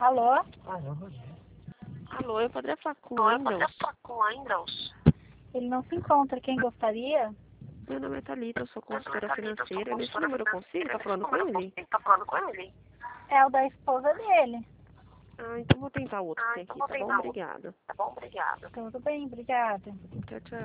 Alô? Alô, eu poderia falar com o Oi, Wendel? poderia falar com o Wendels? Ele não se encontra. Quem gostaria? Meu nome é Thalita, eu sou Meu nome é consultora Thalita, eu sou financeira. Nesse consultora número eu consigo? Tá financeira. falando com ele? Tá falando com ele? É o da esposa dele. Ah, então vou tentar outro que tem Então aqui, vou tá bom? tentar outro. Obrigada. Tá bom, obrigada. Tudo bem, obrigada. Tchau, tchau.